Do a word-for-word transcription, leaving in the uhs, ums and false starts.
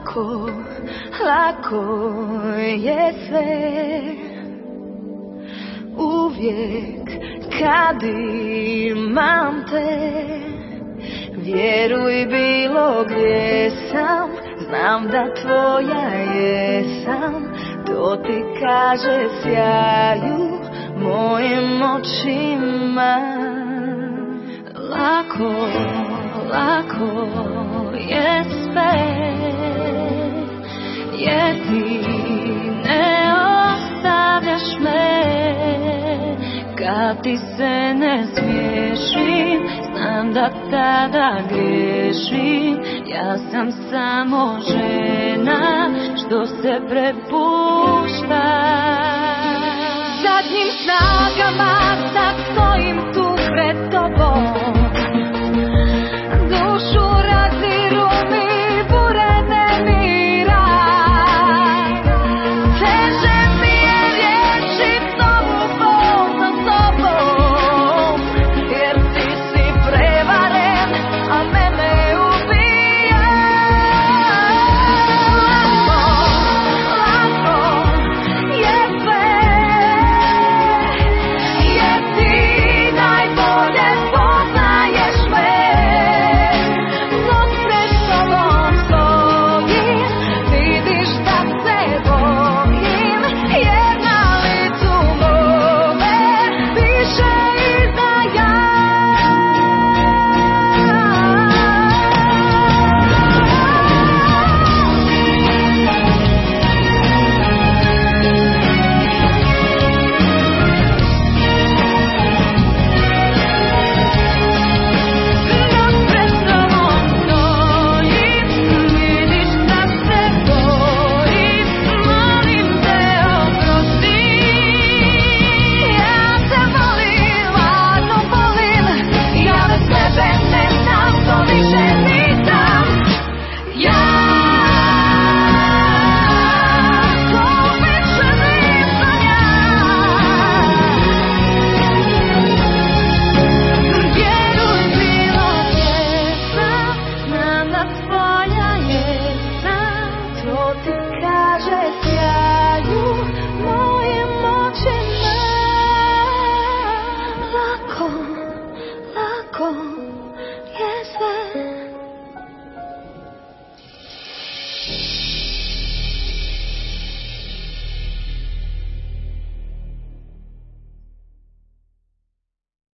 lako, lako je sve. Uvijek kad imam te, vjeruj bilo gdje sam, znam da tvoja jesam. To ti kaže sjaju mojim očima. Lako, lako je sve, jer ti ne ostavljaš me. Kad ti se ne smiješim, znam da tada griješim. Ja sam samo žena što se prepušta. Zadnjim snagama sad stojim tu pred tobom. Dušu raziru mi bure nemira. Teže mi je riječi novu bol za sobom, jer ti si prevaren, a mene ubija. Lako, lako je sve, jer ti najbolje poznaješ me. Dok pred tobom stojim, vidiš da se bojim, jer na licu mome piše izdaja. Dok pred tobom stojim, vidiš da se bojim, molim te oprosti. Ja te volim, stvarno volim, ja bez tebe ne znam što više nisam. Ja to više nisam ja. Vjeruj bilo gdje sam, znam da tvoja jesam. To ti kaže sjaju mojim očima. Lako, lako